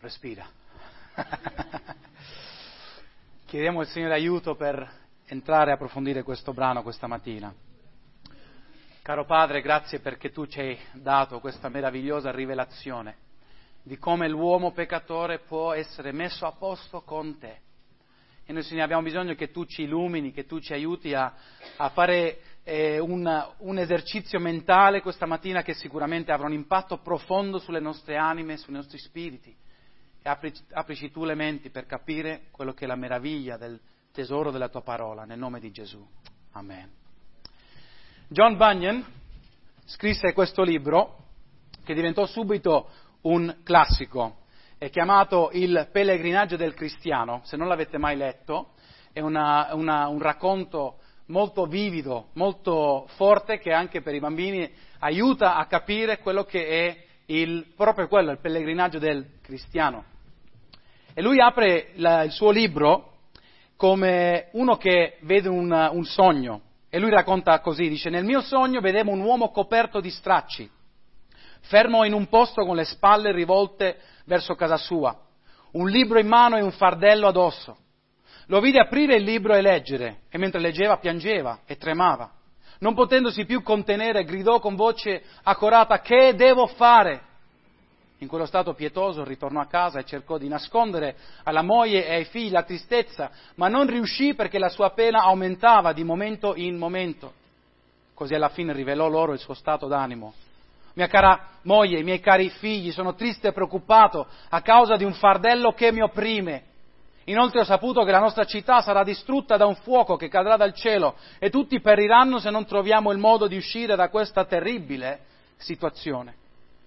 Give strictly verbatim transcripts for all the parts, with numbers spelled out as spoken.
Respira. Chiediamo al Signore aiuto per entrare a approfondire questo brano questa mattina. Caro Padre, grazie perché Tu ci hai dato questa meravigliosa rivelazione di come l'uomo peccatore può essere messo a posto con Te. E noi, Signore, abbiamo bisogno che Tu ci illumini, che Tu ci aiuti a, a fare eh, un, un esercizio mentale questa mattina che sicuramente avrà un impatto profondo sulle nostre anime, sui nostri spiriti. E apri, aprici Tu le menti per capire quello che è la meraviglia del tesoro della Tua parola, nel nome di Gesù. Amen. John Bunyan scrisse questo libro che diventò subito un classico, è chiamato Il pellegrinaggio del cristiano. Se non l'avete mai letto, è una, una, un racconto molto vivido, molto forte, che anche per i bambini aiuta a capire quello che è il, proprio quello, il pellegrinaggio del cristiano. E lui apre la, il suo libro come uno che vede un, un sogno, e lui racconta così, dice: nel mio sogno vedevo un uomo coperto di stracci, fermo in un posto con le spalle rivolte verso casa sua, un libro in mano e un fardello addosso. Lo vide aprire il libro e leggere, e mentre leggeva piangeva e tremava. Non potendosi più contenere, gridò con voce accorata: che devo fare? In quello stato pietoso ritornò a casa e cercò di nascondere alla moglie e ai figli la tristezza, ma non riuscì perché la sua pena aumentava di momento in momento. Così alla fine rivelò loro il suo stato d'animo. Mia cara moglie, i miei cari figli, sono triste e preoccupato a causa di un fardello che mi opprime. Inoltre ho saputo che la nostra città sarà distrutta da un fuoco che cadrà dal cielo e tutti periranno se non troviamo il modo di uscire da questa terribile situazione.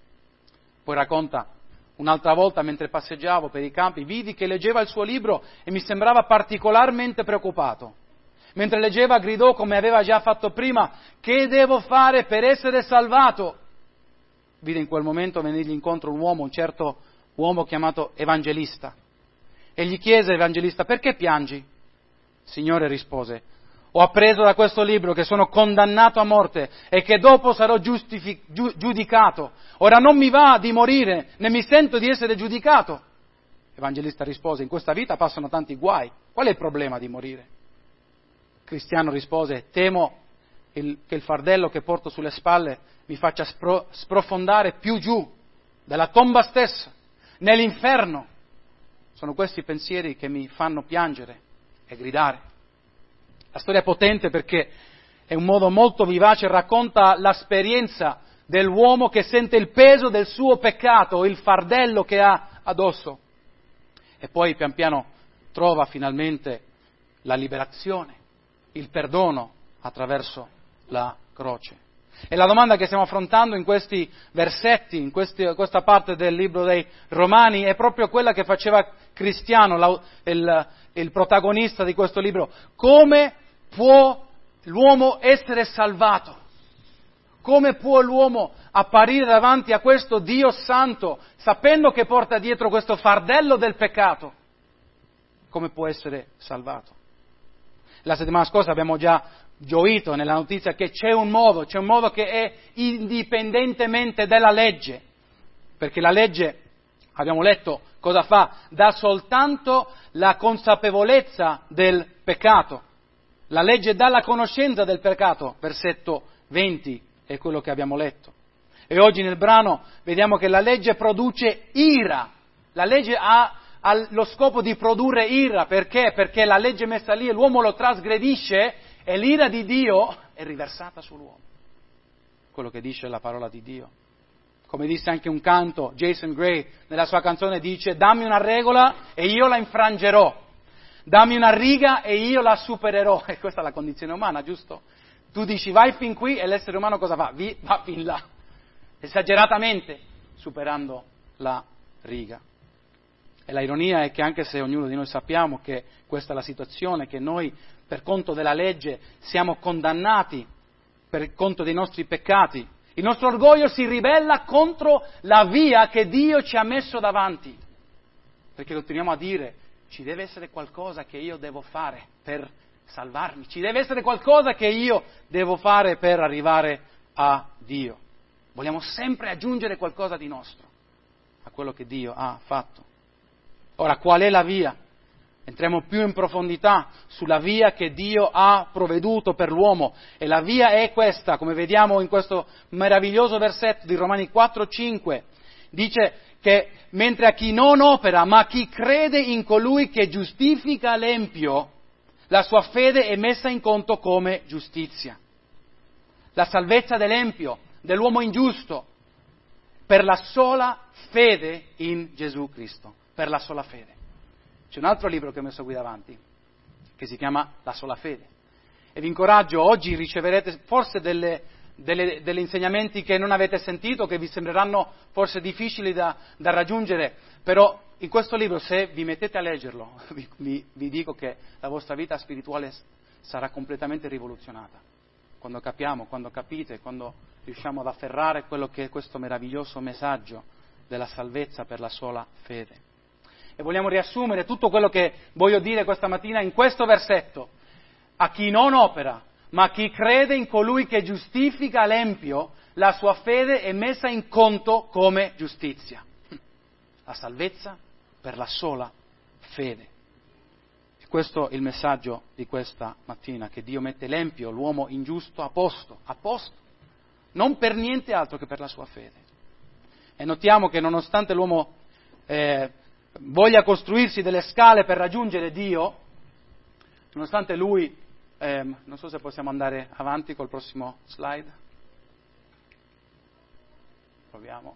Poi racconta: un'altra volta, mentre passeggiavo per i campi, vidi che leggeva il suo libro e mi sembrava particolarmente preoccupato. Mentre leggeva gridò, come aveva già fatto prima: che devo fare per essere salvato? Vide in quel momento venirgli incontro un uomo, un certo uomo chiamato Evangelista. E gli chiese Evangelista: perché piangi? Signore, rispose, ho appreso da questo libro che sono condannato a morte e che dopo sarò giustific- giu- giudicato. Ora non mi va di morire, né mi sento di essere giudicato. Evangelista rispose: in questa vita passano tanti guai, qual è il problema di morire? Cristiano rispose: temo il, che il fardello che porto sulle spalle mi faccia spro- sprofondare più giù, della tomba stessa, nell'inferno. Sono questi pensieri che mi fanno piangere e gridare. La storia è potente perché è un modo molto vivace, racconta l'esperienza dell'uomo che sente il peso del suo peccato, il fardello che ha addosso. E poi pian piano trova finalmente la liberazione, il perdono attraverso la croce. E la domanda che stiamo affrontando in questi versetti, in questi, questa parte del libro dei Romani, è proprio quella che faceva Cristiano, la, il, il protagonista di questo libro. Come può l'uomo essere salvato? Come può l'uomo apparire davanti a questo Dio santo, sapendo che porta dietro questo fardello del peccato? Come può essere salvato? La settimana scorsa abbiamo già gioito nella notizia che c'è un modo, c'è un modo che è indipendentemente dalla legge, perché la legge, abbiamo letto cosa fa, dà soltanto la consapevolezza del peccato. La legge dà la conoscenza del peccato, versetto venti è quello che abbiamo letto. E oggi nel brano vediamo che la legge produce ira, la legge ha, ha lo scopo di produrre ira, perché? Perché la legge messa lì e l'uomo lo trasgredisce e l'ira di Dio è riversata sull'uomo. Quello che dice la parola di Dio. Come disse anche un canto, Jason Gray nella sua canzone dice: dammi una regola e io la infrangerò, dammi una riga e io la supererò. E questa è la condizione umana, giusto? Tu dici vai fin qui e l'essere umano cosa fa? Va fin là, esageratamente, superando la riga. E la ironia è che anche se ognuno di noi sappiamo che questa è la situazione, che noi per conto della legge siamo condannati per conto dei nostri peccati, il nostro orgoglio si ribella contro la via che Dio ci ha messo davanti, perché continuiamo a dire: ci deve essere qualcosa che io devo fare per salvarmi, ci deve essere qualcosa che io devo fare per arrivare a Dio. Vogliamo sempre aggiungere qualcosa di nostro a quello che Dio ha fatto. Ora, qual è la via? Entriamo più in profondità sulla via che Dio ha provveduto per l'uomo. E la via è questa, come vediamo in questo meraviglioso versetto di Romani quattro cinque. Dice che mentre a chi non opera, ma chi crede in colui che giustifica l'empio, la sua fede è messa in conto come giustizia. La salvezza dell'empio, dell'uomo ingiusto, per la sola fede in Gesù Cristo, per la sola fede. C'è un altro libro che ho messo qui davanti, che si chiama La sola fede. E vi incoraggio, oggi riceverete forse delle, delle, degli insegnamenti che non avete sentito, che vi sembreranno forse difficili da, da raggiungere, però in questo libro, se vi mettete a leggerlo, vi, vi, vi dico che la vostra vita spirituale sarà completamente rivoluzionata. Quando capiamo, quando capite, quando riusciamo ad afferrare quello che è questo meraviglioso messaggio della salvezza per la sola fede. E vogliamo riassumere tutto quello che voglio dire questa mattina in questo versetto. A chi non opera, ma a chi crede in colui che giustifica l'empio, la sua fede è messa in conto come giustizia. La salvezza per la sola fede. E questo è il messaggio di questa mattina, che Dio mette l'empio, l'uomo ingiusto, a posto, a posto, non per niente altro che per la sua fede. E notiamo che nonostante l'uomo eh, voglia costruirsi delle scale per raggiungere Dio, nonostante lui, eh, non so se possiamo andare avanti col prossimo slide, proviamo,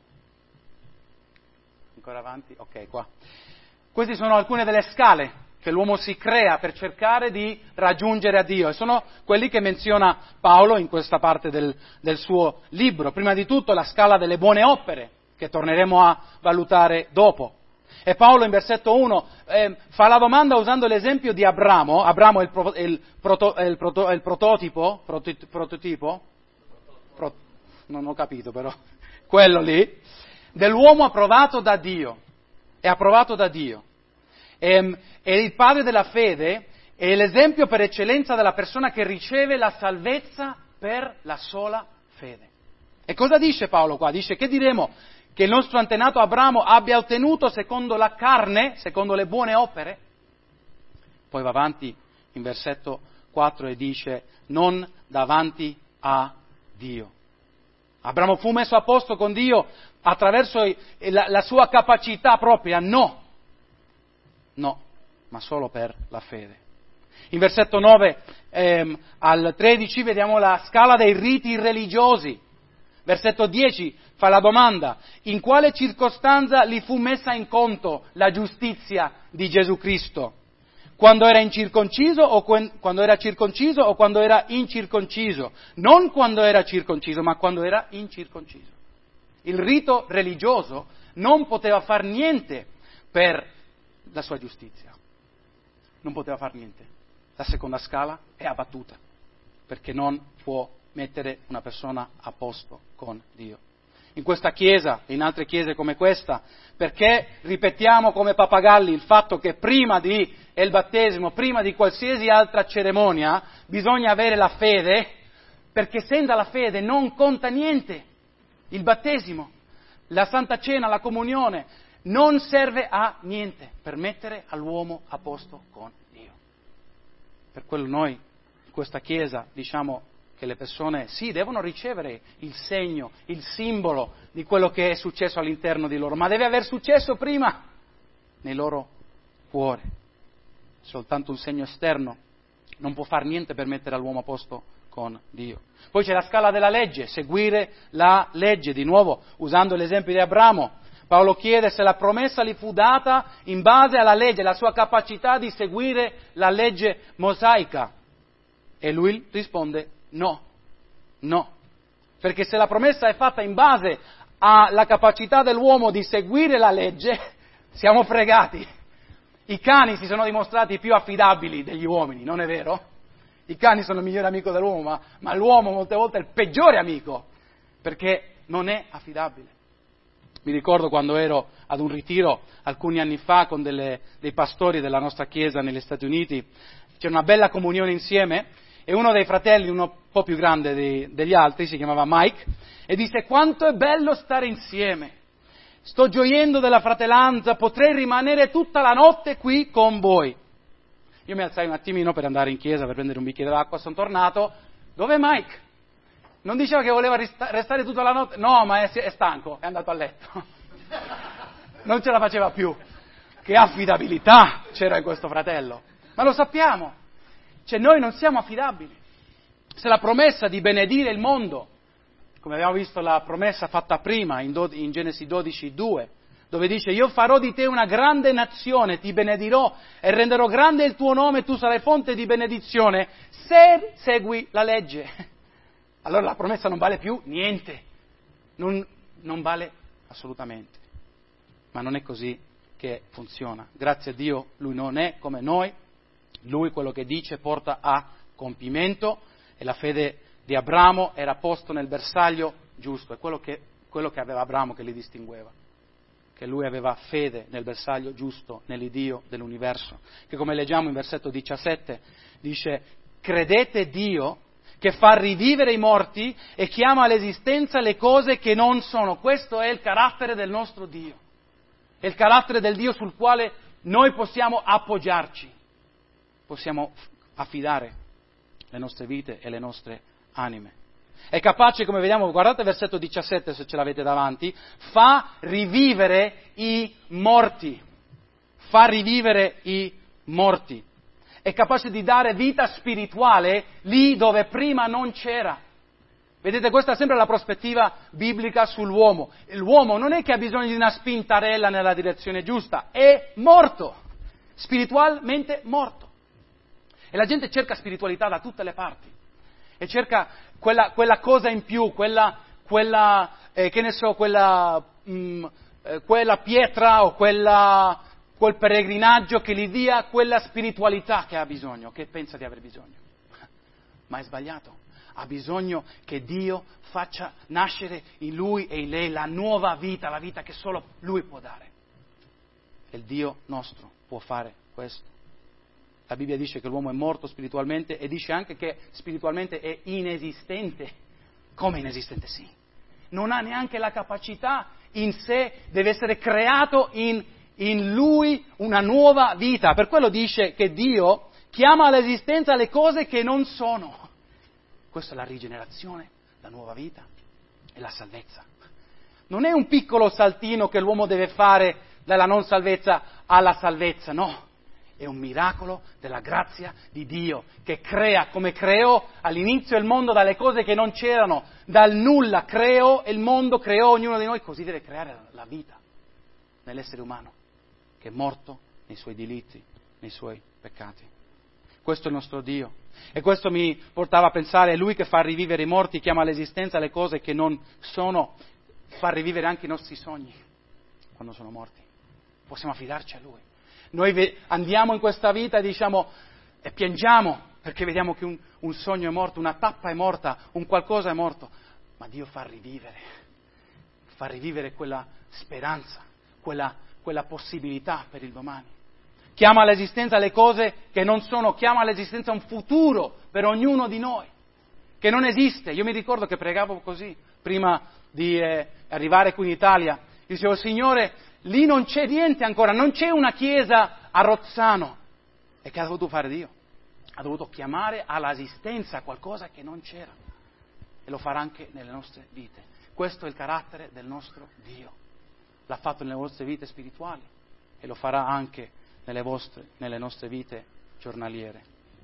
ancora avanti, ok, qua. Queste sono alcune delle scale che l'uomo si crea per cercare di raggiungere a Dio, e sono quelli che menziona Paolo in questa parte del, del suo libro. Prima di tutto la scala delle buone opere, che torneremo a valutare dopo. E Paolo in versetto uno eh, fa la domanda usando l'esempio di Abramo. Abramo è il, pro, è il, proto, è il, proto, è il prototipo, proto, prototipo? Pro, non ho capito però, quello lì, dell'uomo approvato da Dio, è approvato da Dio. E, è il padre della fede, è l'esempio per eccellenza della persona che riceve la salvezza per la sola fede. E cosa dice Paolo qua? Dice, che diremo? Che il nostro antenato Abramo abbia ottenuto secondo la carne, secondo le buone opere? Poi va avanti in versetto quattro e dice, non davanti a Dio. Abramo fu messo a posto con Dio attraverso la, la sua capacità propria? No, no, ma solo per la fede. In versetto nove ehm, al tredici vediamo la scala dei riti religiosi. Versetto dieci fa la domanda, in quale circostanza gli fu messa in conto la giustizia di Gesù Cristo? Quando era incirconciso o quando era circonciso o quando era incirconciso? Non quando era circonciso, ma quando era incirconciso. Il rito religioso non poteva far niente per la sua giustizia. Non poteva far niente. La seconda scala è abbattuta, perché non può mettere una persona a posto con Dio. In questa chiesa e in altre chiese come questa, perché ripetiamo come pappagalli il fatto che prima di il battesimo, prima di qualsiasi altra cerimonia, bisogna avere la fede, perché senza la fede non conta niente. Il battesimo, la Santa Cena, la comunione, non serve a niente per mettere all'uomo a posto con Dio. Per quello noi, in questa chiesa, diciamo che le persone, sì, devono ricevere il segno, il simbolo di quello che è successo all'interno di loro, ma deve aver successo prima nei loro cuori. Soltanto un segno esterno non può far niente per mettere all'uomo a posto con Dio. Poi c'è la scala della legge, seguire la legge, di nuovo usando l'esempio di Abramo. Paolo chiede se la promessa gli fu data in base alla legge, la sua capacità di seguire la legge mosaica. E lui risponde no, no, perché se la promessa è fatta in base alla capacità dell'uomo di seguire la legge, siamo fregati. I cani si sono dimostrati più affidabili degli uomini, non è vero? I cani sono il migliore amico dell'uomo, ma, ma l'uomo molte volte è il peggiore amico, perché non è affidabile. Mi ricordo quando ero ad un ritiro alcuni anni fa con delle, dei pastori della nostra chiesa negli Stati Uniti, c'era una bella comunione insieme, e uno dei fratelli, uno un po' più grande di, degli altri, si chiamava Mike, e disse: quanto è bello stare insieme, sto gioiendo della fratellanza, potrei rimanere tutta la notte qui con voi. Io mi alzai un attimino per andare in chiesa, per prendere un bicchiere d'acqua, sono tornato. Dov'è Mike? Non diceva che voleva restare tutta la notte? No, ma è, è stanco, è andato a letto. Non ce la faceva più. Che affidabilità c'era in questo fratello. Ma lo sappiamo. Cioè noi non siamo affidabili. Se la promessa di benedire il mondo, come abbiamo visto la promessa fatta prima in, do, in Genesi dodici due, dove dice io farò di te una grande nazione, ti benedirò e renderò grande il tuo nome, tu sarai fonte di benedizione, se segui la legge. Allora la promessa non vale più niente, non, non vale assolutamente. Ma non è così che funziona. Grazie a Dio Lui non è come noi, Lui quello che dice porta a compimento e la fede di Abramo era posto nel bersaglio giusto, è quello che, quello che aveva Abramo che li distingueva, che lui aveva fede nel bersaglio giusto, nell'Iddio dell'universo, che come leggiamo in versetto diciassette dice credete Dio che fa rivivere i morti e chiama all'esistenza le cose che non sono. Questo è il carattere del nostro Dio, è il carattere del Dio sul quale noi possiamo appoggiarci, possiamo affidare le nostre vite e le nostre anime. È capace, come vediamo, guardate il versetto diciassette se ce l'avete davanti, fa rivivere i morti, fa rivivere i morti. È capace di dare vita spirituale lì dove prima non c'era. Vedete, questa è sempre la prospettiva biblica sull'uomo. L'uomo non è che ha bisogno di una spintarella nella direzione giusta, è morto, spiritualmente morto. E la gente cerca spiritualità da tutte le parti e cerca quella, quella cosa in più, quella, quella eh, che ne so, quella, mh, eh, quella pietra o quella, quel peregrinaggio che gli dia quella spiritualità che ha bisogno, che pensa di aver bisogno. Ma è sbagliato. Ha bisogno che Dio faccia nascere in lui e in lei la nuova vita, la vita che solo Lui può dare. E il Dio nostro può fare questo. La Bibbia dice che l'uomo è morto spiritualmente e dice anche che spiritualmente è inesistente. Come inesistente? Sì. Non ha neanche la capacità in sé, deve essere creato in, in lui una nuova vita. Per quello dice che Dio chiama all'esistenza le cose che non sono. Questa è la rigenerazione, la nuova vita e la salvezza. Non è un piccolo saltino che l'uomo deve fare dalla non salvezza alla salvezza, no. È un miracolo della grazia di Dio che crea come creò all'inizio il mondo dalle cose che non c'erano, dal nulla creò il mondo, creò ognuno di noi, così deve creare la vita nell'essere umano che è morto nei suoi delitti, nei suoi peccati. Questo è il nostro Dio e questo mi portava a pensare, è Lui che fa rivivere i morti, chiama all'esistenza le cose che non sono, fa rivivere anche i nostri sogni quando sono morti. Possiamo affidarci a Lui. Noi andiamo in questa vita e diciamo e piangiamo perché vediamo che un, un sogno è morto, una tappa è morta, un qualcosa è morto, ma Dio fa rivivere, fa rivivere quella speranza, quella, quella possibilità per il domani. Chiama all'esistenza le cose che non sono, chiama all'esistenza un futuro per ognuno di noi, che non esiste. Io mi ricordo che pregavo così, prima di eh, arrivare qui in Italia, dicevo, Signore, lì non c'è niente ancora, non c'è una chiesa a Rozzano. E che ha dovuto fare Dio? Ha dovuto chiamare all'esistenza qualcosa che non c'era. E lo farà anche nelle nostre vite. Questo è il carattere del nostro Dio. L'ha fatto nelle vostre vite spirituali e lo farà anche nelle vostre, nelle nostre vite giornaliere.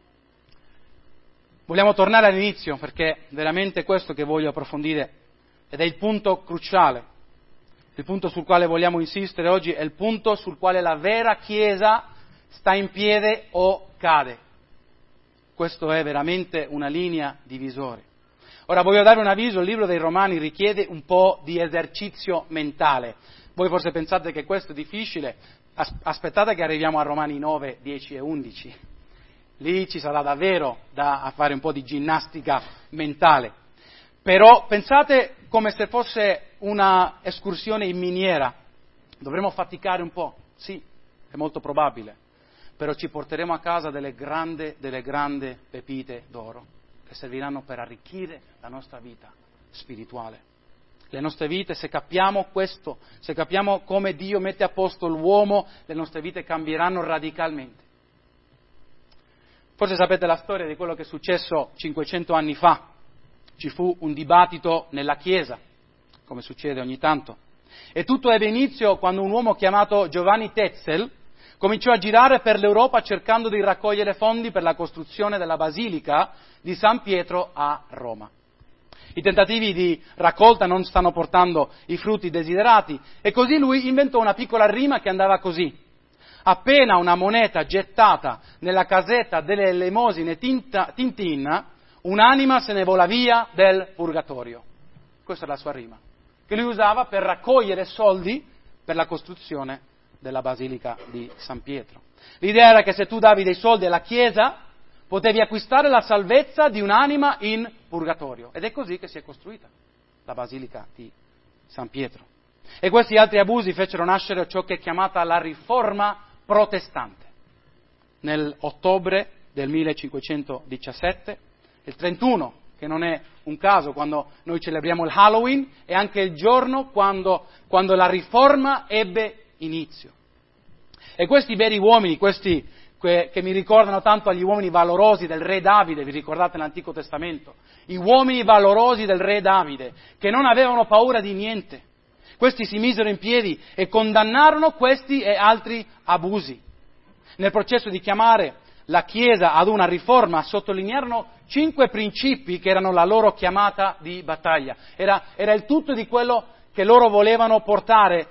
Vogliamo tornare all'inizio perché è veramente questo che voglio approfondire ed è il punto cruciale. Il punto sul quale vogliamo insistere oggi è il punto sul quale la vera Chiesa sta in piedi o cade. Questo è veramente una linea divisoria. Ora voglio dare un avviso, il libro dei Romani richiede un po' di esercizio mentale. Voi forse pensate che questo è difficile, aspettate che arriviamo a Romani nove, dieci e undici. Lì ci sarà davvero da fare un po' di ginnastica mentale. Però pensate come se fosse una escursione in miniera. Dovremo faticare un po', sì, è molto probabile, però ci porteremo a casa delle grandi, delle grandi pepite d'oro che serviranno per arricchire la nostra vita spirituale. Le nostre vite, se capiamo questo, se capiamo come Dio mette a posto l'uomo, le nostre vite cambieranno radicalmente. Forse sapete la storia di quello che è successo cinquecento anni fa. Ci fu un dibattito nella Chiesa, come succede ogni tanto. E tutto ebbe inizio quando un uomo chiamato Giovanni Tetzel cominciò a girare per l'Europa cercando di raccogliere fondi per la costruzione della Basilica di San Pietro a Roma. I tentativi di raccolta non stanno portando i frutti desiderati e così lui inventò una piccola rima che andava così: appena una moneta gettata nella casetta delle elemosine tinta, Tintin, un'anima se ne vola via del purgatorio. Questa è la sua rima, che lui usava per raccogliere soldi per la costruzione della Basilica di San Pietro. L'idea era che se tu davi dei soldi alla Chiesa, potevi acquistare la salvezza di un'anima in purgatorio. Ed è così che si è costruita la Basilica di San Pietro. E questi altri abusi fecero nascere ciò che è chiamata la Riforma protestante. Nell'ottobre del millecinquecentodiciassette, il trentuno, che non è un caso quando noi celebriamo il Halloween, è anche il giorno quando, quando la Riforma ebbe inizio. E questi veri uomini, questi que, che mi ricordano tanto agli uomini valorosi del re Davide, vi ricordate l'Antico Testamento? I uomini valorosi del re Davide, che non avevano paura di niente. Questi si misero in piedi e condannarono questi e altri abusi. Nel processo di chiamare la Chiesa ad una riforma sottolinearono cinque principi che erano la loro chiamata di battaglia. Era, era il tutto di quello che loro volevano portare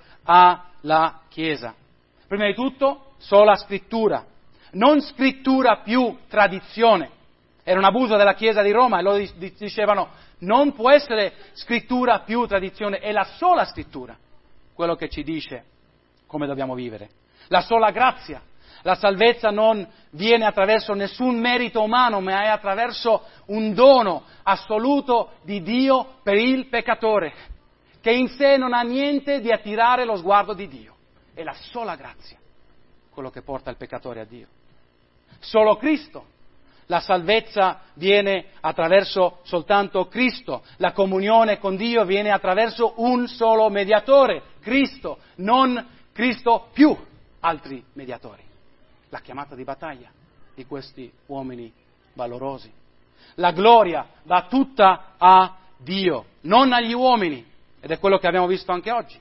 alla Chiesa. Prima di tutto, sola scrittura, non scrittura più tradizione. Era un abuso della Chiesa di Roma e loro dicevano: non può essere scrittura più tradizione, è la sola scrittura quello che ci dice come dobbiamo vivere. La sola grazia. La salvezza non viene attraverso nessun merito umano, ma è attraverso un dono assoluto di Dio per il peccatore, che in sé non ha niente di attirare lo sguardo di Dio. È la sola grazia quello che porta il peccatore a Dio. Solo Cristo. La salvezza viene attraverso soltanto Cristo. La comunione con Dio viene attraverso un solo mediatore, Cristo, non Cristo più altri mediatori. La chiamata di battaglia di questi uomini valorosi. La gloria va tutta a Dio, non agli uomini, ed è quello che abbiamo visto anche oggi.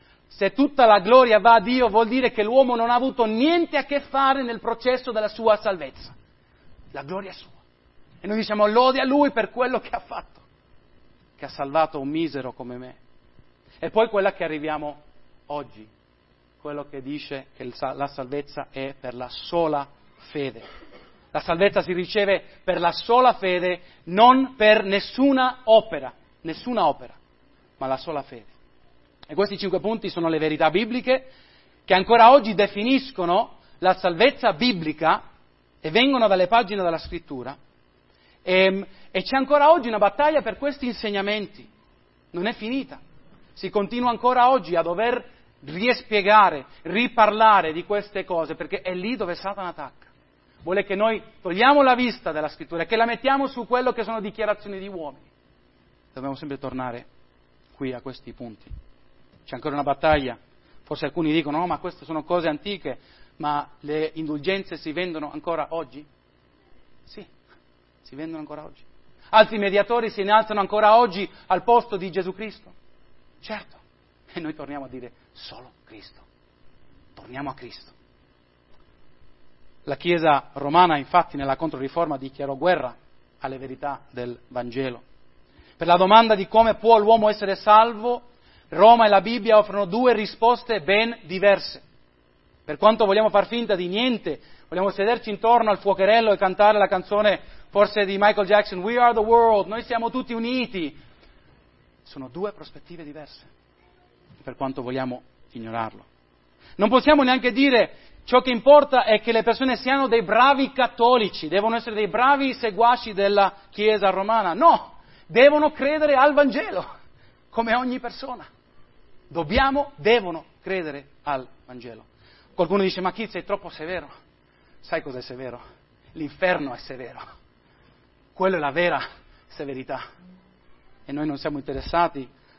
Se tutta la gloria va a Dio, vuol dire che l'uomo non ha avuto niente a che fare nel processo della sua salvezza. La gloria è sua. E noi diciamo lode a Lui per quello che ha fatto, che ha salvato un misero come me. E poi quella che arriviamo oggi, quello che dice che la salvezza è per la sola fede. La salvezza si riceve per la sola fede, non per nessuna opera, nessuna opera, ma la sola fede. E questi cinque punti sono le verità bibliche che ancora oggi definiscono la salvezza biblica e vengono dalle pagine della Scrittura. E, e c'è ancora oggi una battaglia per questi insegnamenti. Non è finita. Si continua ancora oggi a dover riespiegare, riparlare di queste cose, perché è lì dove Satana attacca. Vuole che noi togliamo la vista della Scrittura e che la mettiamo su quello che sono dichiarazioni di uomini. Dobbiamo sempre tornare qui a questi punti. C'è ancora una battaglia. Forse alcuni dicono: no, ma queste sono cose antiche, ma le indulgenze si vendono ancora oggi? Sì, si vendono ancora oggi. Altri mediatori si innalzano ancora oggi al posto di Gesù Cristo? Certo. E noi torniamo a dire solo Cristo. Torniamo a Cristo. La Chiesa romana, infatti, nella Controriforma dichiarò guerra alle verità del Vangelo. Per la domanda di come può l'uomo essere salvo, Roma e la Bibbia offrono due risposte ben diverse. Per quanto vogliamo far finta di niente, vogliamo sederci intorno al fuocherello e cantare la canzone forse di Michael Jackson, We are the world, noi siamo tutti uniti. Sono due prospettive diverse, per quanto vogliamo ignorarlo. Non possiamo neanche dire ciò che importa è che le persone siano dei bravi cattolici, devono essere dei bravi seguaci della Chiesa romana. No, devono credere al Vangelo, come ogni persona. Dobbiamo, devono credere al Vangelo. Qualcuno dice: ma Keith, sei troppo severo. Sai cos'è severo? L'inferno è severo. Quello è la vera severità. E noi non siamo interessati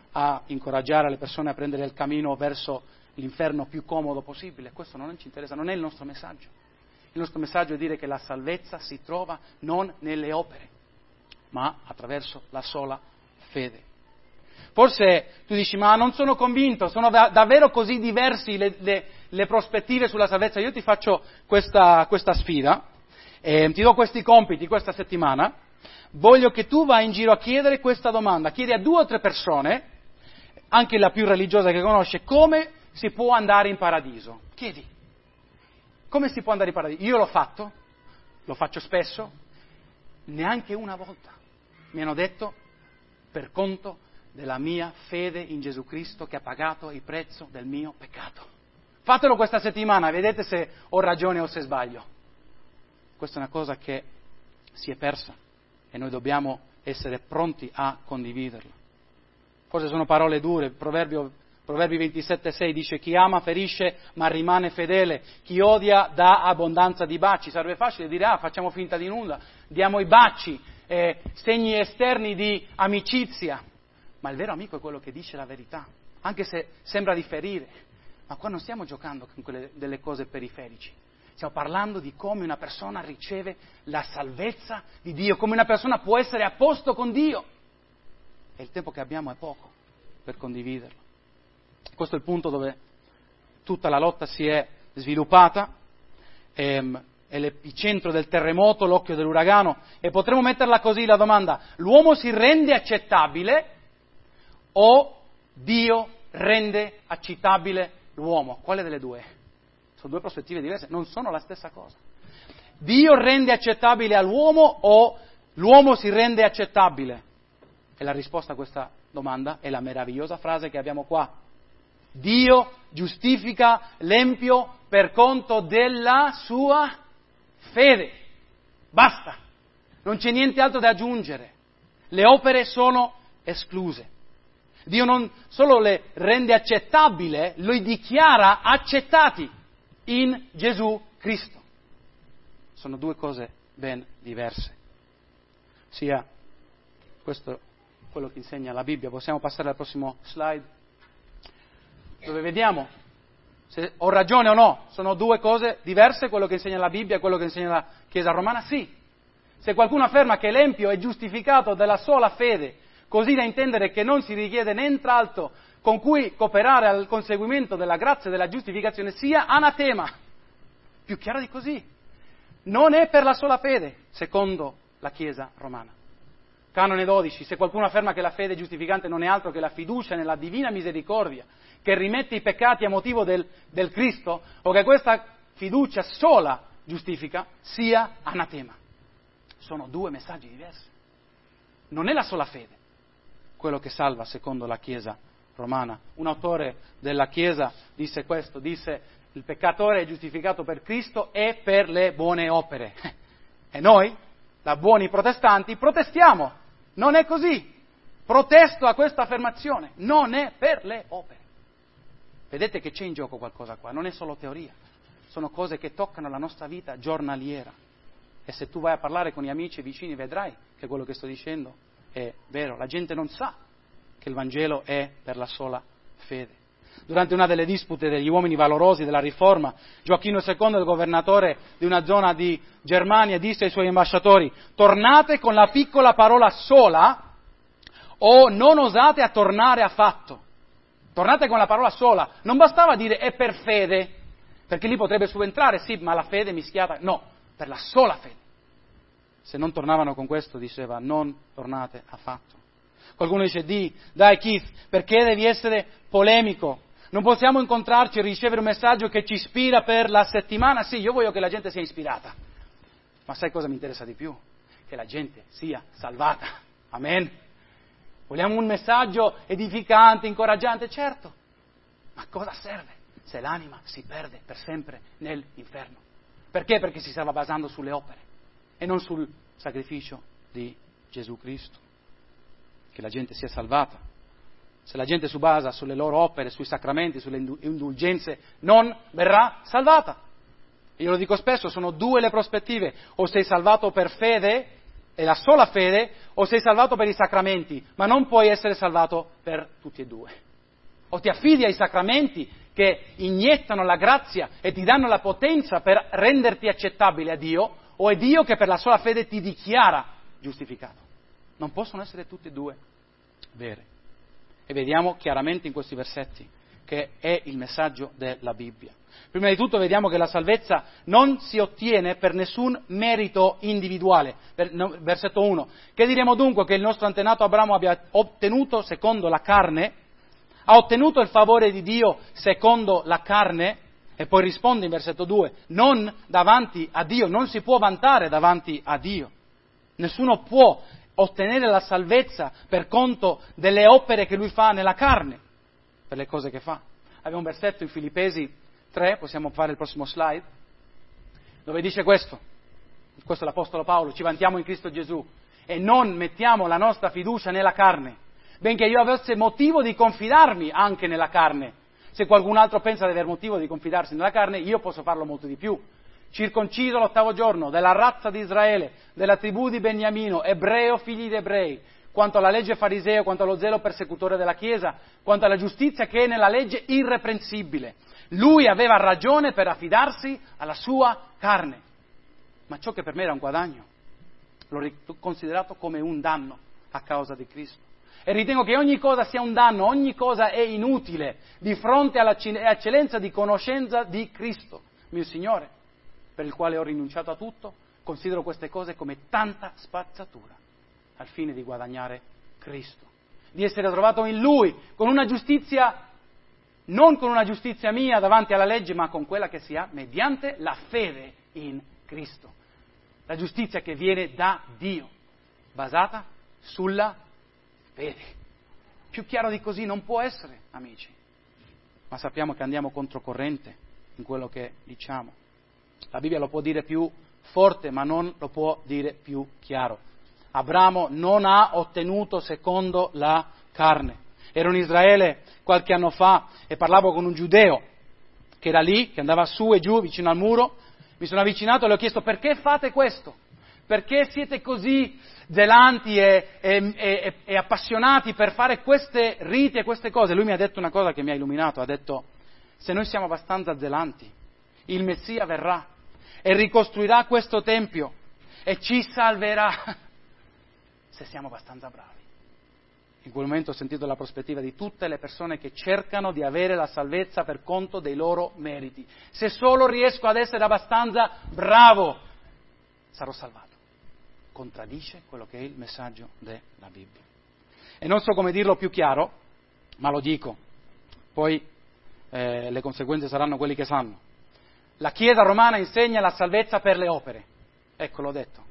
a incoraggiare le persone a prendere il cammino verso l'inferno più comodo possibile. Questo non ci interessa, non è il nostro messaggio. Il nostro messaggio è dire che la salvezza si trova non nelle opere, ma attraverso la sola fede. Forse tu dici, ma non sono convinto, sono da, davvero così diversi le, le, le prospettive sulla salvezza? Io ti faccio questa, questa sfida, eh, ti do questi compiti questa settimana, voglio che tu vai in giro a chiedere questa domanda, chiedi a due o tre persone, anche la più religiosa che conosce, come si può andare in paradiso. Chiedi, come si può andare in paradiso? Io l'ho fatto, lo faccio spesso, neanche una volta mi hanno detto per conto della mia fede in Gesù Cristo che ha pagato il prezzo del mio peccato. Fatelo questa settimana, vedete se ho ragione o se sbaglio. Questa è una cosa che si è persa e noi dobbiamo essere pronti a condividerla. Forse sono parole dure, Proverbio, Proverbi ventisette sei dice chi ama ferisce ma rimane fedele, chi odia dà abbondanza di baci. Sarebbe facile dire ah facciamo finta di nulla, diamo i baci, eh, segni esterni di amicizia. Ma il vero amico è quello che dice la verità, anche se sembra di ferire. Ma qua non stiamo giocando con quelle delle cose periferici. Stiamo parlando di come una persona riceve la salvezza di Dio, come una persona può essere a posto con Dio. E il tempo che abbiamo è poco per condividerlo. Questo è il punto dove tutta la lotta si è sviluppata. Ehm, è l'epicentro del terremoto, l'occhio dell'uragano. E potremmo metterla così la domanda: l'uomo si rende accettabile o Dio rende accettabile l'uomo? Quale delle due? Sono due prospettive diverse, non sono la stessa cosa. Dio rende accettabile all'uomo o l'uomo si rende accettabile? E la risposta a questa domanda è la meravigliosa frase che abbiamo qua. Dio giustifica l'empio per conto della sua fede. Basta, non c'è niente altro da aggiungere. Le opere sono escluse. Dio non solo le rende accettabile, li dichiara accettati in Gesù Cristo. Sono due cose ben diverse. Sia questo è quello che insegna la Bibbia. Possiamo passare al prossimo slide, dove vediamo se ho ragione o no. Sono due cose diverse, quello che insegna la Bibbia e quello che insegna la Chiesa romana? Sì. Se qualcuno afferma che l'empio è giustificato dalla sola fede, così da intendere che non si richiede nient'altro con cui cooperare al conseguimento della grazia e della giustificazione, sia anatema. Più chiaro di così. Non è per la sola fede, secondo la Chiesa romana. Canone dodici, se qualcuno afferma che la fede giustificante non è altro che la fiducia nella divina misericordia, che rimette i peccati a motivo del, del Cristo, o che questa fiducia sola giustifica, sia anatema. Sono due messaggi diversi. Non è la sola fede quello che salva secondo la Chiesa romana. Un autore della Chiesa disse questo, disse il peccatore è giustificato per Cristo e per le buone opere. E noi, da buoni protestanti, protestiamo. Non è così. Protesto a questa affermazione. Non è per le opere. Vedete che c'è in gioco qualcosa qua, non è solo teoria. Sono cose che toccano la nostra vita giornaliera. E se tu vai a parlare con gli amici e vicini vedrai che quello che sto dicendo è vero. La gente non sa che il Vangelo è per la sola fede. Durante una delle dispute degli uomini valorosi della Riforma, Gioacchino secondo, il governatore di una zona di Germania, disse ai suoi ambasciatori: tornate con la piccola parola sola o non osate a tornare affatto. Tornate con la parola sola. Non bastava dire è per fede, perché lì potrebbe subentrare, sì, ma la fede mischiata. No, per la sola fede. Se non tornavano con questo, diceva, non tornate affatto. Qualcuno dice, di, dai Keith, perché devi essere polemico? Non possiamo incontrarci e ricevere un messaggio che ci ispira per la settimana? Sì, io voglio che la gente sia ispirata. Ma sai cosa mi interessa di più? Che la gente sia salvata. Amen. Vogliamo un messaggio edificante, incoraggiante? Certo. Ma cosa serve se l'anima si perde per sempre nell'inferno? Perché? Perché si stava basando sulle opere e non sul sacrificio di Gesù Cristo. Che la gente sia salvata. Se la gente si basa sulle loro opere, sui sacramenti, sulle indulgenze, non verrà salvata. Io lo dico spesso, sono due le prospettive: o sei salvato per fede è la sola fede, o sei salvato per i sacramenti, ma non puoi essere salvato per tutti e due. O ti affidi ai sacramenti che iniettano la grazia e ti danno la potenza per renderti accettabile a Dio, o è Dio che per la sola fede ti dichiara giustificato. Non possono essere tutte e due vere. E vediamo chiaramente in questi versetti che è il messaggio della Bibbia. Prima di tutto vediamo che la salvezza non si ottiene per nessun merito individuale. Versetto uno. Che diremo dunque che il nostro antenato Abramo abbia ottenuto secondo la carne? Ha ottenuto il favore di Dio secondo la carne? E poi risponde in versetto due, non davanti a Dio, non si può vantare davanti a Dio. Nessuno può ottenere la salvezza per conto delle opere che lui fa nella carne, per le cose che fa. Abbiamo un versetto in Filippesi tre, possiamo fare il prossimo slide, dove dice questo, questo è l'Apostolo Paolo, ci vantiamo in Cristo Gesù e non mettiamo la nostra fiducia nella carne, benché io avesse motivo di confidarmi anche nella carne. Se qualcun altro pensa di aver motivo di confidarsi nella carne, io posso farlo molto di più. Circonciso l'ottavo giorno, della razza di Israele, della tribù di Beniamino, ebreo figli di ebrei, quanto alla legge fariseo, quanto allo zelo persecutore della Chiesa, quanto alla giustizia che è nella legge irreprensibile. Lui aveva ragione per affidarsi alla sua carne, ma ciò che per me era un guadagno, l'ho considerato come un danno a causa di Cristo. E ritengo che ogni cosa sia un danno, ogni cosa è inutile di fronte all'eccellenza di conoscenza di Cristo, mio Signore, per il quale ho rinunciato a tutto. Considero queste cose come tanta spazzatura al fine di guadagnare Cristo, di essere trovato in Lui con una giustizia, non con una giustizia mia davanti alla legge, ma con quella che si ha mediante la fede in Cristo. La giustizia che viene da Dio, basata sulla fede. Più chiaro di così non può essere, amici. Ma sappiamo che andiamo controcorrente in quello che diciamo. La Bibbia lo può dire più forte, ma non lo può dire più chiaro. Abramo non ha ottenuto secondo la carne. Ero in Israele qualche anno fa e parlavo con un giudeo che era lì, che andava su e giù vicino al muro. Mi sono avvicinato e le ho chiesto: perché fate questo? Perché siete così zelanti e, e, e, e appassionati per fare queste riti e queste cose? Lui mi ha detto una cosa che mi ha illuminato, ha detto: se noi siamo abbastanza zelanti, il Messia verrà e ricostruirà questo Tempio e ci salverà, se siamo abbastanza bravi. In quel momento ho sentito la prospettiva di tutte le persone che cercano di avere la salvezza per conto dei loro meriti. Se solo riesco ad essere abbastanza bravo, sarò salvato. Contraddice quello che è il messaggio della Bibbia. E non so come dirlo più chiaro, ma lo dico, poi eh, le conseguenze saranno quelli che sanno. La Chiesa romana insegna la salvezza per le opere. Ecco, l'ho detto.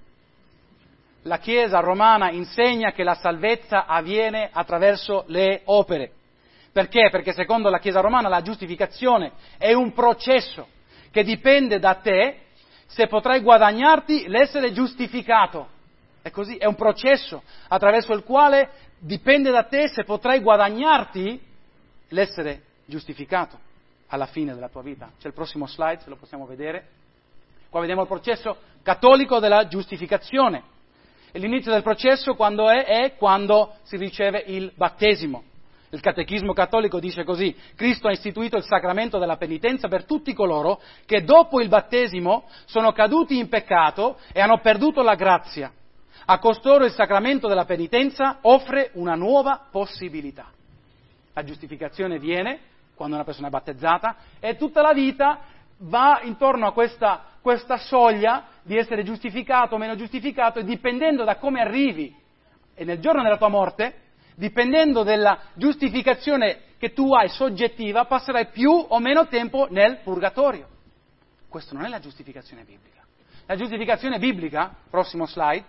La Chiesa romana insegna che la salvezza avviene attraverso le opere. Perché? Perché secondo la Chiesa romana la giustificazione è un processo che dipende da te se potrai guadagnarti l'essere giustificato. È così, è un processo attraverso il quale dipende da te se potrai guadagnarti l'essere giustificato alla fine della tua vita. C'è il prossimo slide, se lo possiamo vedere. Qua vediamo il processo cattolico della giustificazione. E l'inizio del processo quando è? È quando si riceve il battesimo. Il catechismo cattolico dice così: Cristo ha istituito il sacramento della penitenza per tutti coloro che dopo il battesimo sono caduti in peccato e hanno perduto la grazia. A costoro il sacramento della penitenza offre una nuova possibilità. La giustificazione viene quando una persona è battezzata e tutta la vita va intorno a questa, questa soglia di essere giustificato o meno giustificato, e dipendendo da come arrivi e nel giorno della tua morte, dipendendo dalla giustificazione che tu hai soggettiva, passerai più o meno tempo nel purgatorio. Questo non è la giustificazione biblica. La giustificazione biblica, prossimo slide,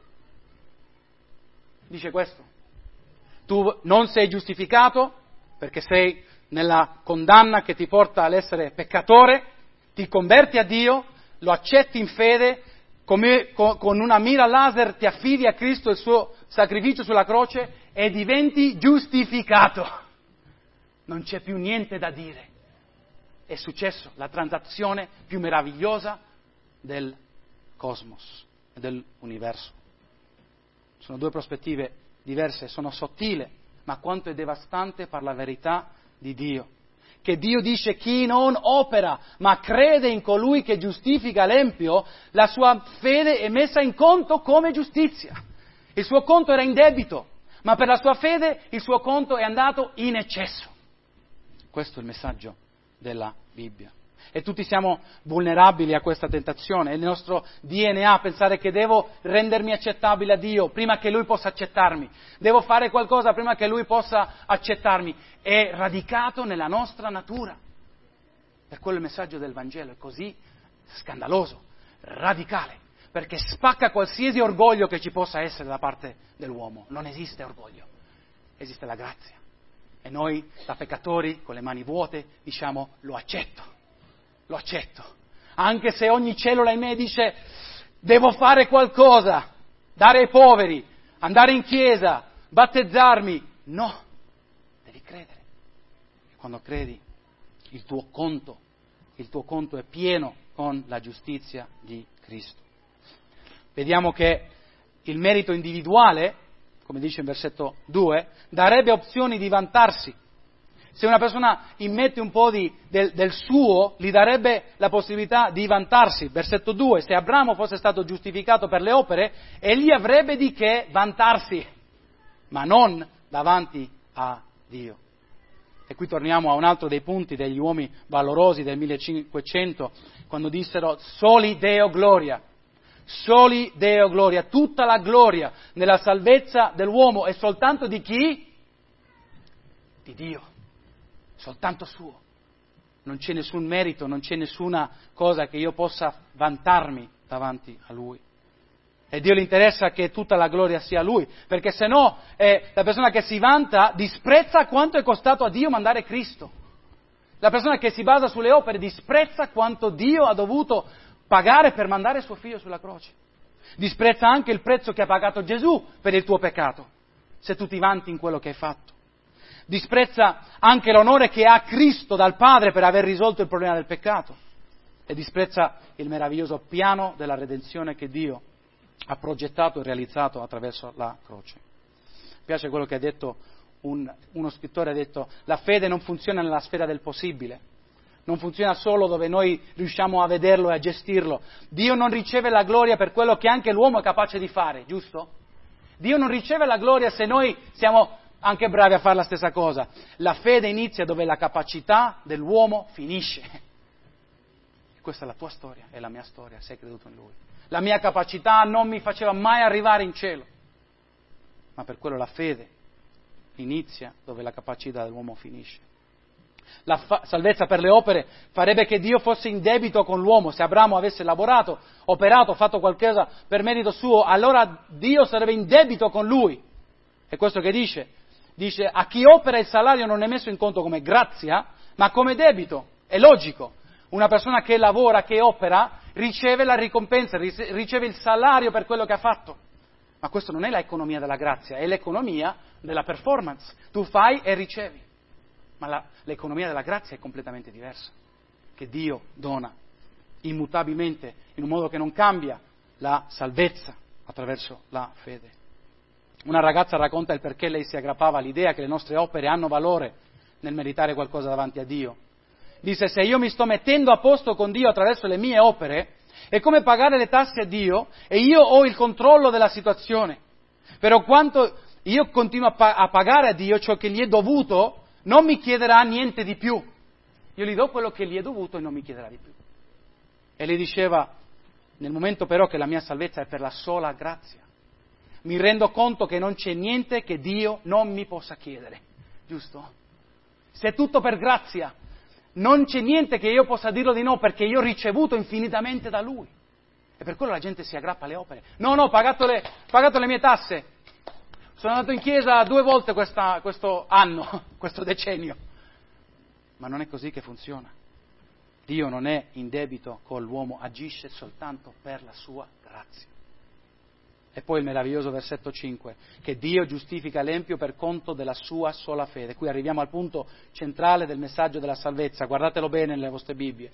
dice questo: tu non sei giustificato perché sei nella condanna che ti porta all'essere peccatore, ti converti a Dio, lo accetti in fede, come, con una mira laser ti affidi a Cristo e il suo sacrificio sulla croce e diventi giustificato. Non c'è più niente da dire. È successo la transazione più meravigliosa del cosmos, dell'universo. Sono due prospettive diverse, sono sottili, ma quanto è devastante per la verità di Dio. Che Dio dice: chi non opera, ma crede in colui che giustifica l'empio, la sua fede è messa in conto come giustizia. Il suo conto era in debito, ma per la sua fede il suo conto è andato in eccesso. Questo è il messaggio della Bibbia. E tutti siamo vulnerabili a questa tentazione. È il nostro D N A pensare che devo rendermi accettabile a Dio prima che Lui possa accettarmi. Devo fare qualcosa prima che Lui possa accettarmi. È radicato nella nostra natura. Per quello il messaggio del Vangelo è così scandaloso, radicale, perché spacca qualsiasi orgoglio che ci possa essere da parte dell'uomo. Non esiste orgoglio, esiste la grazia. E noi, da peccatori, con le mani vuote, diciamo: lo accetto. Lo accetto, anche se ogni cellula in me dice: devo fare qualcosa, dare ai poveri, andare in chiesa, battezzarmi. No, devi credere. E quando credi, il tuo conto, il tuo conto è pieno con la giustizia di Cristo. Vediamo che il merito individuale, come dice in versetto due, darebbe opzioni di vantarsi. Se una persona immette un po' di, del, del suo, gli darebbe la possibilità di vantarsi. Versetto due, se Abramo fosse stato giustificato per le opere, egli avrebbe di che vantarsi, ma non davanti a Dio. E qui torniamo a un altro dei punti degli uomini valorosi del millecinquecento, quando dissero: soli Deo gloria, soli Deo gloria, tutta la gloria nella salvezza dell'uomo è soltanto di chi? Di Dio. Soltanto suo. Non c'è nessun merito, non c'è nessuna cosa che io possa vantarmi davanti a Lui. E Dio gli interessa che tutta la gloria sia a Lui, perché se no eh, la persona che si vanta disprezza quanto è costato a Dio mandare Cristo. La persona che si basa sulle opere disprezza quanto Dio ha dovuto pagare per mandare suo figlio sulla croce. Disprezza anche il prezzo che ha pagato Gesù per il tuo peccato, se tu ti vanti in quello che hai fatto. Disprezza anche l'onore che ha Cristo dal Padre per aver risolto il problema del peccato e disprezza il meraviglioso piano della redenzione che Dio ha progettato e realizzato attraverso la croce. Mi piace quello che ha detto un, uno scrittore, ha detto: la fede non funziona nella sfera del possibile, non funziona solo dove noi riusciamo a vederlo e a gestirlo. Dio non riceve la gloria per quello che anche l'uomo è capace di fare, giusto? Dio non riceve la gloria se noi siamo anche bravi a fare la stessa cosa. La fede inizia dove la capacità dell'uomo finisce. Questa è la tua storia, è la mia storia, se hai creduto in Lui. La mia capacità non mi faceva mai arrivare in cielo, ma per quello la fede inizia dove la capacità dell'uomo finisce. La fa- salvezza per le opere farebbe che Dio fosse in debito con l'uomo. Se Abramo avesse lavorato, operato, fatto qualcosa per merito suo, allora Dio sarebbe in debito con lui. È questo che dice. Dice: a chi opera il salario non è messo in conto come grazia, ma come debito. È logico. Una persona che lavora, che opera, riceve la ricompensa, riceve il salario per quello che ha fatto. Ma questo non è l'economia della grazia, è l'economia della performance. Tu fai e ricevi. Ma la, l'economia della grazia è completamente diversa, che Dio dona immutabilmente, in un modo che non cambia, la salvezza attraverso la fede. Una ragazza racconta il perché lei si aggrappava all'idea che le nostre opere hanno valore nel meritare qualcosa davanti a Dio. Disse: se io mi sto mettendo a posto con Dio attraverso le mie opere, è come pagare le tasse a Dio e io ho il controllo della situazione. Però quanto io continuo a, pa- a pagare a Dio ciò che gli è dovuto, non mi chiederà niente di più. Io gli do quello che gli è dovuto e non mi chiederà di più. E lei diceva: nel momento però che la mia salvezza è per la sola grazia, mi rendo conto che non c'è niente che Dio non mi possa chiedere. Giusto? Se è tutto per grazia, non c'è niente che io possa dirlo di no, perché io ho ricevuto infinitamente da Lui. E per quello la gente si aggrappa alle opere. No, no, ho pagato le, pagato le mie tasse. Sono andato in chiesa due volte questa, questo anno, questo decennio. Ma non è così che funziona. Dio non è in debito con l'uomo, agisce soltanto per la sua grazia. E poi il meraviglioso versetto cinque, che Dio giustifica l'empio per conto della sua sola fede. Qui arriviamo al punto centrale del messaggio della salvezza, guardatelo bene nelle vostre Bibbie.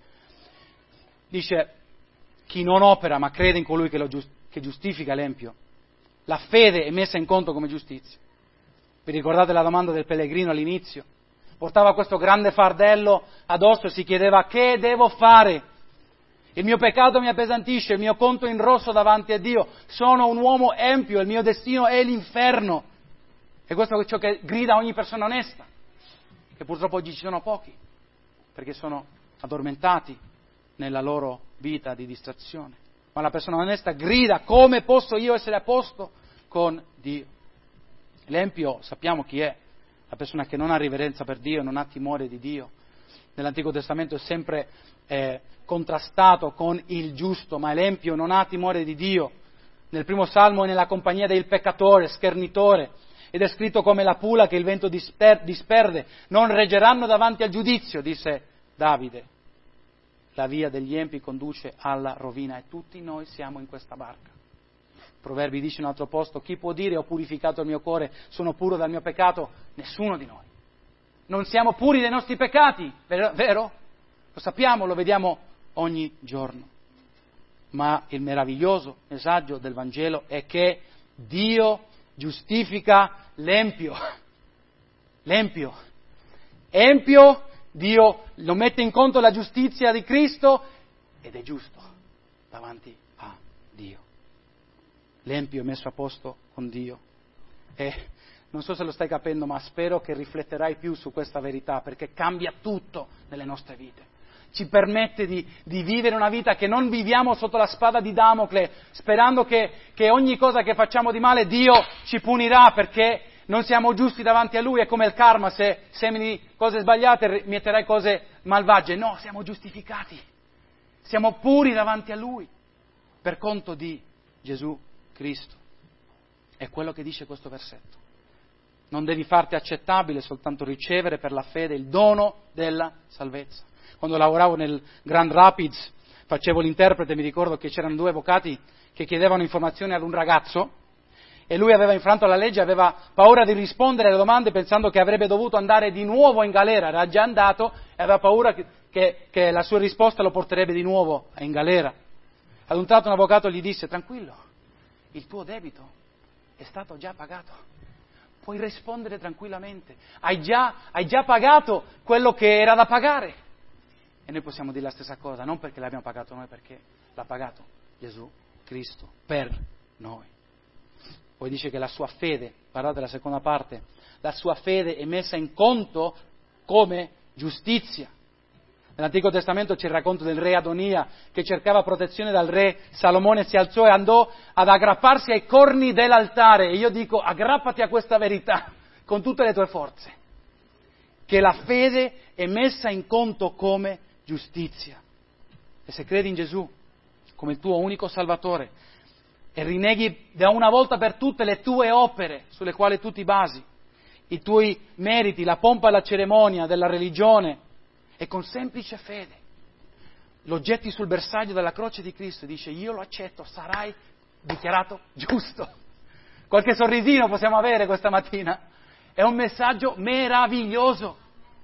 Dice: chi non opera ma crede in colui che, lo giust- che giustifica l'empio, La fede è messa in conto come giustizia. Vi ricordate la domanda del pellegrino all'inizio? Portava questo grande fardello addosso e si chiedeva: che devo fare? Il mio peccato mi appesantisce, il mio conto è in rosso davanti a Dio, sono un uomo empio, il mio destino è l'inferno. E questo è ciò che grida ogni persona onesta, che purtroppo oggi ci sono pochi, perché sono addormentati nella loro vita di distrazione. Ma la persona onesta grida: come posso io essere a posto con Dio? L'empio sappiamo chi è, la persona che non ha riverenza per Dio, non ha timore di Dio. Nell'Antico Testamento è sempre eh, contrastato con il giusto, ma l'empio non ha timore di Dio. Nel primo Salmo è nella compagnia del peccatore, schernitore, ed è scritto come la pula che il vento disper- disperde, non reggeranno davanti al giudizio, disse Davide. La via degli empi conduce alla rovina e tutti noi siamo in questa barca. Proverbi dice in un altro posto: chi può dire ho purificato il mio cuore, sono puro dal mio peccato? Nessuno di noi. Non siamo puri dei nostri peccati, vero? Lo sappiamo, lo vediamo ogni giorno. Ma il meraviglioso messaggio del Vangelo è che Dio giustifica l'empio. L'empio. Empio, Dio lo mette in conto la giustizia di Cristo ed è giusto davanti a Dio. L'empio è messo a posto con Dio. E non so se lo stai capendo, ma spero che rifletterai più su questa verità, perché cambia tutto nelle nostre vite. Ci permette di, di vivere una vita che non viviamo sotto la spada di Damocle, sperando che, che ogni cosa che facciamo di male Dio ci punirà perché non siamo giusti davanti a Lui. È come il karma: se semini cose sbagliate mieterai cose malvagie. No, siamo giustificati, siamo puri davanti a Lui per conto di Gesù Cristo. È quello che dice questo versetto. Non devi farti accettabile, soltanto ricevere per la fede il dono della salvezza. Quando lavoravo nel Grand Rapids, facevo l'interprete, mi ricordo che c'erano due avvocati che chiedevano informazioni ad un ragazzo e lui aveva infranto la legge, aveva paura di rispondere alle domande pensando che avrebbe dovuto andare di nuovo in galera, era già andato e aveva paura che, che, che la sua risposta lo porterebbe di nuovo in galera. Ad un tratto un avvocato gli disse: tranquillo, il tuo debito è stato già pagato, puoi rispondere tranquillamente, hai già, hai già pagato quello che era da pagare. E noi possiamo dire la stessa cosa, non perché l'abbiamo pagato noi, perché l'ha pagato Gesù Cristo per noi. Poi dice che la sua fede, guardate la seconda parte, la sua fede è messa in conto come giustizia. Nell'Antico Testamento c'è il racconto del re Adonia che cercava protezione dal re Salomone, si alzò e andò ad aggrapparsi ai corni dell'altare. E io dico: aggrappati a questa verità con tutte le tue forze, che la fede è messa in conto come giustizia. E se credi in Gesù come il tuo unico Salvatore e rinneghi da una volta per tutte le tue opere sulle quali tu ti basi, i tuoi meriti, la pompa e la cerimonia della religione, e con semplice fede lo getti sul bersaglio della croce di Cristo e dice: io lo accetto, sarai dichiarato giusto. Qualche sorrisino possiamo avere questa mattina? È un messaggio meraviglioso.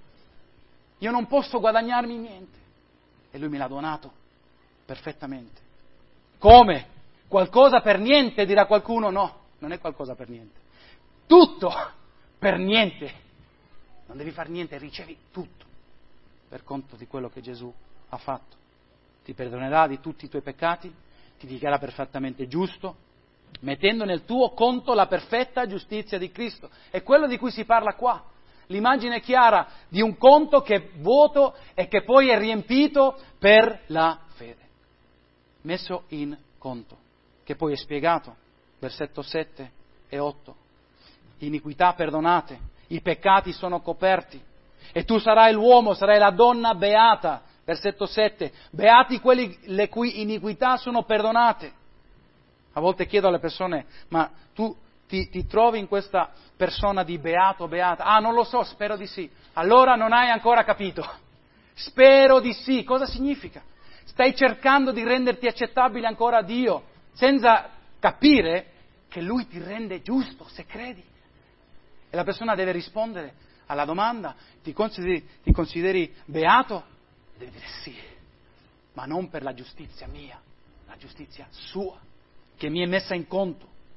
Io non posso guadagnarmi niente e Lui me l'ha donato perfettamente. Come? Qualcosa per niente, dirà qualcuno. No, non è qualcosa per niente. Tutto per niente. Non devi fare niente, ricevi tutto per conto di quello che Gesù ha fatto. Ti perdonerà di tutti i tuoi peccati, ti dichiara perfettamente giusto, mettendo nel tuo conto la perfetta giustizia di Cristo. È quello di cui si parla qua. L'immagine chiara di un conto che è vuoto e che poi è riempito per la fede. Messo in conto, che poi è spiegato, versetto sette e otto. Iniquità perdonate, i peccati sono coperti, e tu sarai l'uomo, sarai la donna beata, versetto sette. Beati quelli le cui iniquità sono perdonate. A volte chiedo alle persone: ma tu ti, ti trovi in questa persona di beato o beata? Ah, non lo so, spero di sì. Allora non hai ancora capito. Spero di sì. Cosa significa? Stai cercando di renderti accettabile ancora a Dio, senza capire che Lui ti rende giusto se credi. E la persona deve rispondere alla domanda: ti consideri, ti consideri beato? E deve dire sì, ma non per la giustizia mia, la giustizia sua, che mi è messa in conto.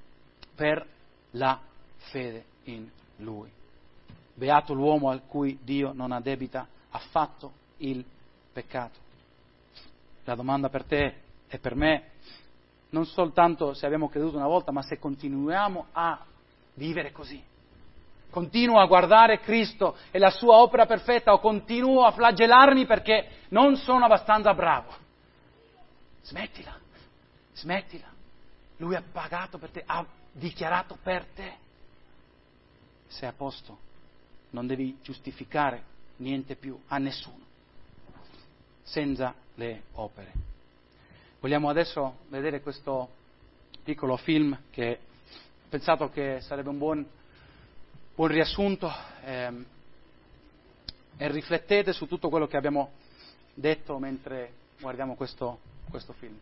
per la fede in Lui. Beato l'uomo al cui Dio non addebita affatto il peccato. La domanda per te e per me, non soltanto se abbiamo creduto una volta, ma se continuiamo a vivere così. Continuo a guardare Cristo e la sua opera perfetta o continuo a flagellarmi perché non sono abbastanza bravo. Smettila, smettila. Lui ha pagato per te, ha dichiarato per te. Sei a posto, non devi giustificare niente più a nessuno, senza le opere. Vogliamo adesso vedere questo piccolo film che ho pensato che sarebbe un buon, buon riassunto ehm, e riflettete su tutto quello che abbiamo detto mentre guardiamo questo, questo film.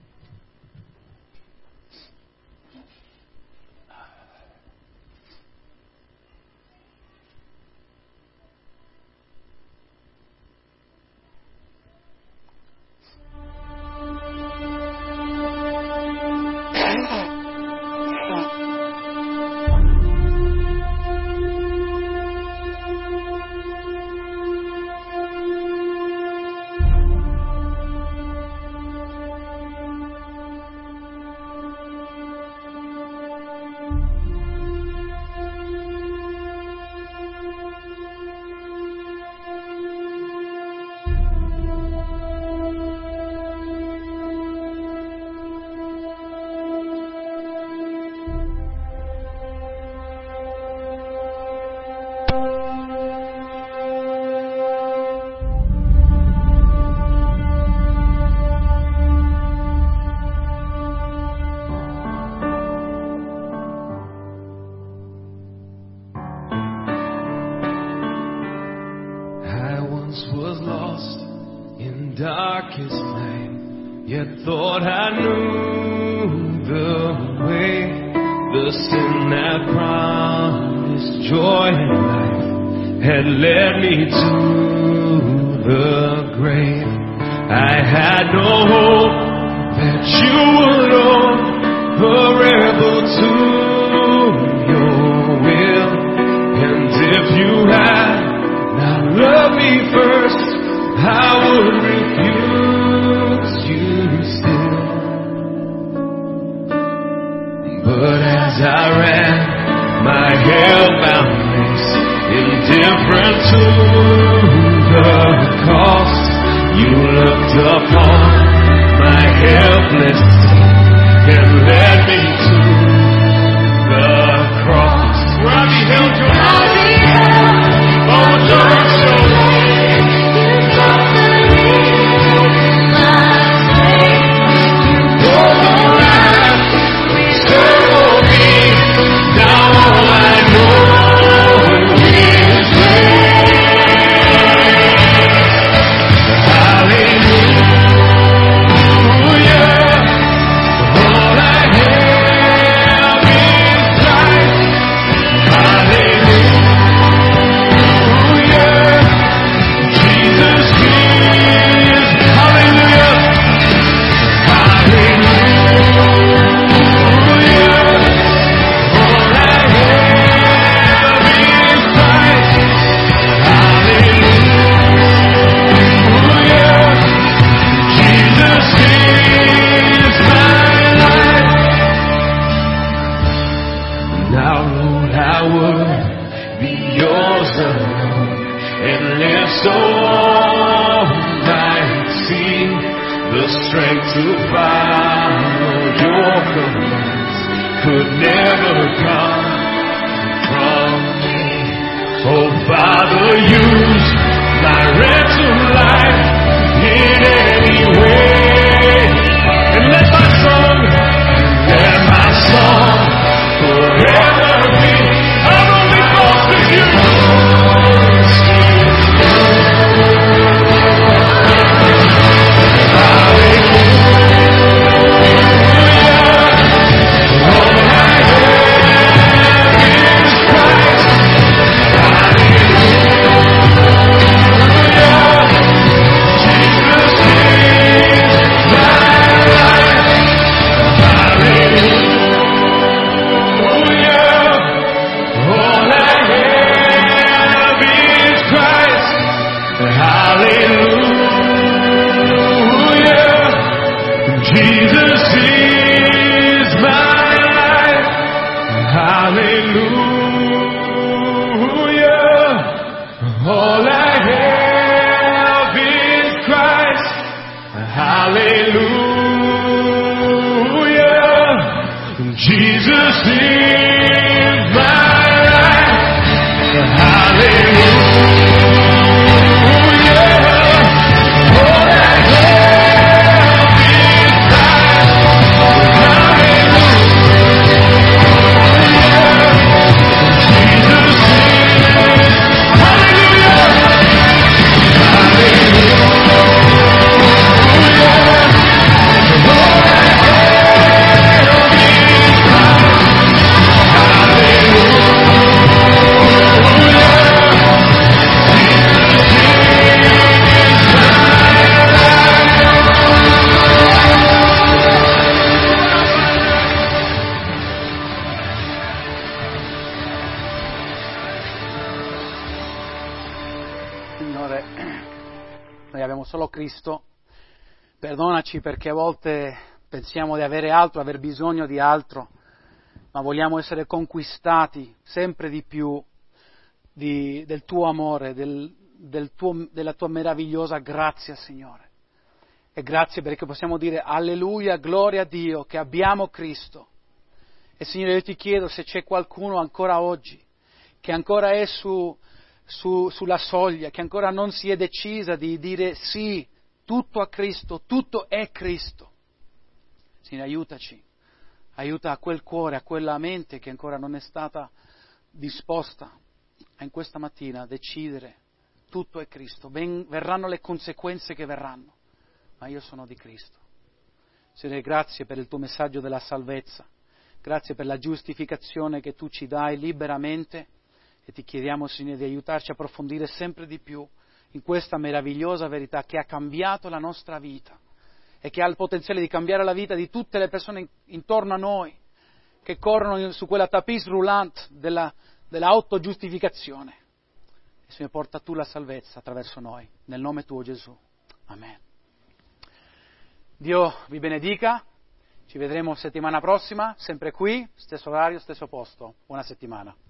Jesus is my life. Hallelujah. All I have is Christ. Hallelujah. Jesus is my life. Hallelujah. Solo Cristo, perdonaci perché a volte pensiamo di avere altro, aver bisogno di altro, ma vogliamo essere conquistati sempre di più di, del tuo amore, del, del tuo, della tua meravigliosa grazia, Signore. E grazie perché possiamo dire alleluia, gloria a Dio che abbiamo Cristo. E Signore, io ti chiedo se c'è qualcuno ancora oggi che ancora è su Su, sulla soglia, che ancora non si è decisa di dire sì, tutto a Cristo, tutto è Cristo. Signore, aiutaci, aiuta a quel cuore, a quella mente che ancora non è stata disposta a in questa mattina a decidere tutto è Cristo. Ben, verranno le conseguenze che verranno, ma io sono di Cristo. Signore, grazie per il tuo messaggio della salvezza, grazie per la giustificazione che tu ci dai liberamente. E ti chiediamo, Signore, di aiutarci a approfondire sempre di più in questa meravigliosa verità che ha cambiato la nostra vita e che ha il potenziale di cambiare la vita di tutte le persone intorno a noi, che corrono su quella tapis roulante della, della autogiustificazione. E Signore, porta tu la salvezza attraverso noi, nel nome tuo Gesù. Amen. Dio vi benedica, ci vedremo settimana prossima, sempre qui, stesso orario, stesso posto. Buona settimana.